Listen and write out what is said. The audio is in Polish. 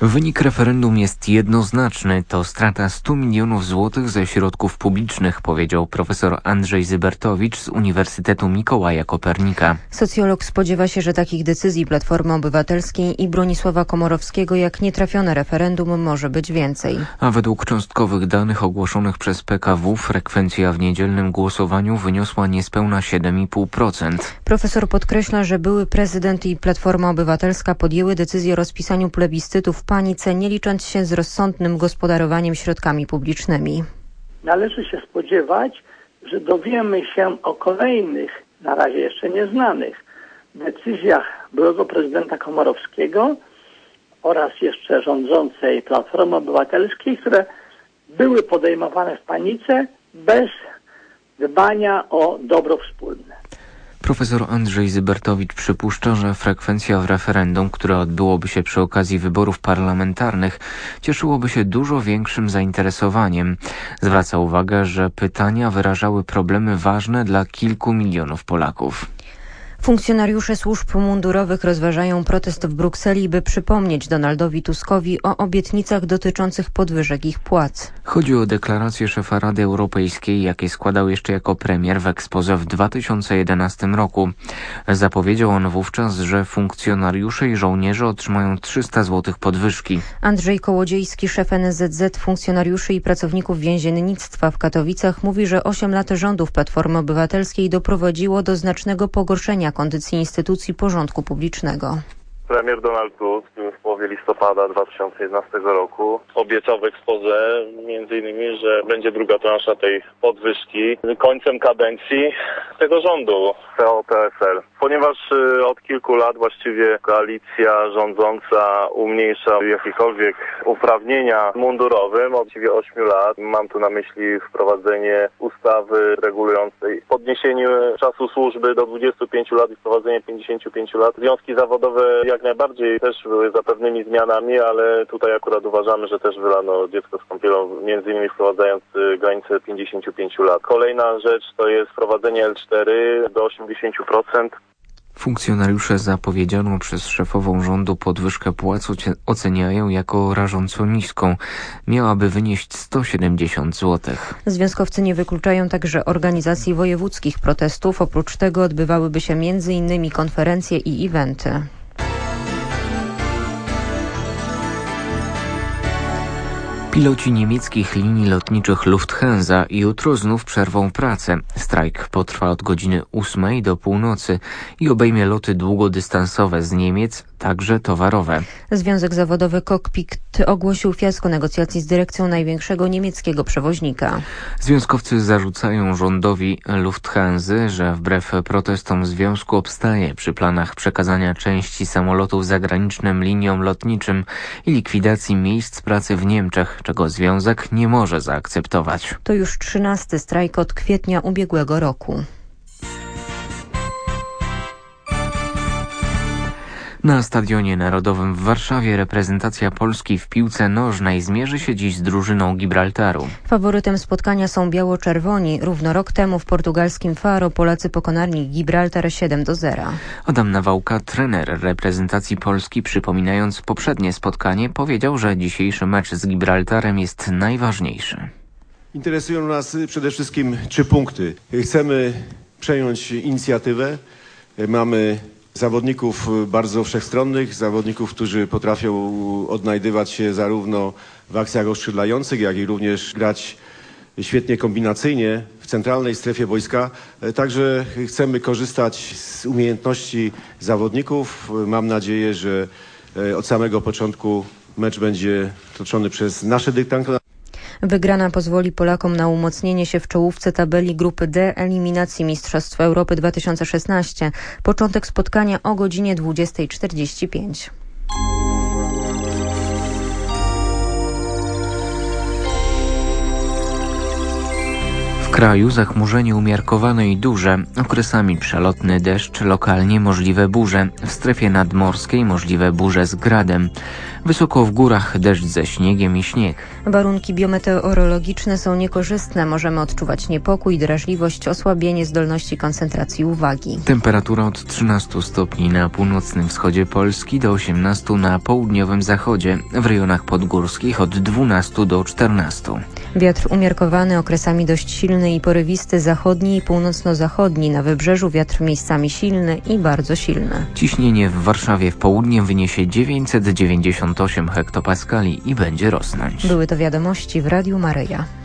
Wynik referendum jest jednoznaczny. To strata 100 milionów złotych ze środków publicznych, powiedział profesor Andrzej Zybertowicz z Uniwersytetu Mikołaja Kopernika. Socjolog spodziewa się, że takich decyzji Platformy Obywatelskiej i Bronisława Komorowskiego jak nietrafione referendum może być więcej. A według cząstkowych danych ogłoszonych przez PKW frekwencja w niedzielnym głosowaniu wyniosła niespełna 7,5%. Profesor podkreśla, że były prezydent i Platforma Obywatelska podjęły decyzję o rozpisaniu plebiscytu w panice, nie licząc się z rozsądnym gospodarowaniem środkami publicznymi. Należy się spodziewać, że dowiemy się o kolejnych, na razie jeszcze nieznanych, decyzjach byłego prezydenta Komorowskiego oraz jeszcze rządzącej Platformy Obywatelskiej, które były podejmowane w panice bez dbania o dobro wspólne. Profesor Andrzej Zybertowicz przypuszcza, że frekwencja w referendum, które odbyłoby się przy okazji wyborów parlamentarnych, cieszyłoby się dużo większym zainteresowaniem. Zwraca uwagę, że pytania wyrażały problemy ważne dla kilku milionów Polaków. Funkcjonariusze służb mundurowych rozważają protest w Brukseli, by przypomnieć Donaldowi Tuskowi o obietnicach dotyczących podwyżek ich płac. Chodzi o deklarację szefa Rady Europejskiej, jakie składał jeszcze jako premier w exposé w 2011 roku. Zapowiedział on wówczas, że funkcjonariusze i żołnierze otrzymają 300 zł podwyżki. Andrzej Kołodziejski, szef NSZZ funkcjonariuszy i pracowników więziennictwa w Katowicach, mówi, że 8 lat rządów Platformy Obywatelskiej doprowadziło do znacznego pogorszenia kondycji instytucji porządku publicznego. Premier Donald Tusk w połowie listopada 2011 roku obiecał w exposé między innymi, że będzie druga transza tej podwyżki końcem kadencji tego rządu PO-PSL. Ponieważ od kilku lat właściwie koalicja rządząca umniejsza jakiekolwiek uprawnienia mundurowym, od 8 lat, mam tu na myśli wprowadzenie ustawy regulującej podniesienie czasu służby do 25 lat i wprowadzenie 55 lat. Związki zawodowe jak najbardziej też były za pewnymi zmianami, ale tutaj akurat uważamy, że też wylano dziecko z kąpielą, między innymi wprowadzając granicę 55 lat. Kolejna rzecz to jest wprowadzenie L4 do 80%. Funkcjonariusze zapowiedzianą przez szefową rządu podwyżkę płac oceniają jako rażąco niską. Miałaby wynieść 170 zł. Związkowcy nie wykluczają także organizacji wojewódzkich protestów. Oprócz tego odbywałyby się m.in. konferencje i eventy. Piloci niemieckich linii lotniczych Lufthansa jutro znów przerwą pracę. Strajk potrwa od godziny 8 do północy i obejmie loty długodystansowe z Niemiec, także towarowe. Związek zawodowy Cockpit ogłosił fiasko negocjacji z dyrekcją największego niemieckiego przewoźnika. Związkowcy zarzucają rządowi Lufthansy, że wbrew protestom związku obstaje przy planach przekazania części samolotów zagranicznym liniom lotniczym i likwidacji miejsc pracy w Niemczech, czego związek nie może zaakceptować. To już 13. strajk od kwietnia ubiegłego roku. Na Stadionie Narodowym w Warszawie reprezentacja Polski w piłce nożnej zmierzy się dziś z drużyną Gibraltaru. Faworytem spotkania są biało-czerwoni. Równo rok temu w portugalskim Faro Polacy pokonali Gibraltar 7-0. Adam Nawałka, trener reprezentacji Polski, przypominając poprzednie spotkanie, powiedział, że dzisiejszy mecz z Gibraltarem jest najważniejszy. Interesują nas przede wszystkim 3 punkty. Chcemy przejąć inicjatywę. Mamy zawodników bardzo wszechstronnych, zawodników, którzy potrafią odnajdywać się zarówno w akcjach oskrzydlających, jak i również grać świetnie kombinacyjnie w centralnej strefie boiska. Także chcemy korzystać z umiejętności zawodników. Mam nadzieję, że od samego początku mecz będzie toczony przez nasze dyktando. Wygrana pozwoli Polakom na umocnienie się w czołówce tabeli grupy D eliminacji Mistrzostw Europy 2016. Początek spotkania o godzinie 20:45. kraju zachmurzenie umiarkowane i duże, okresami przelotny deszcz, lokalnie możliwe burze, w strefie nadmorskiej możliwe burze z gradem. Wysoko w górach deszcz ze śniegiem i śnieg. Warunki biometeorologiczne są niekorzystne. Możemy odczuwać niepokój, drażliwość, osłabienie zdolności koncentracji uwagi. Temperatura od 13 stopni na północnym wschodzie Polski do 18 na południowym zachodzie. W rejonach podgórskich od 12 do 14. Wiatr umiarkowany, okresami dość silny i porywisty, zachodni i północno-zachodni. Na wybrzeżu wiatr miejscami silny i bardzo silny. Ciśnienie w Warszawie w południe wyniesie 998 hektopaskali i będzie rosnąć. Były to wiadomości w Radiu Maryja.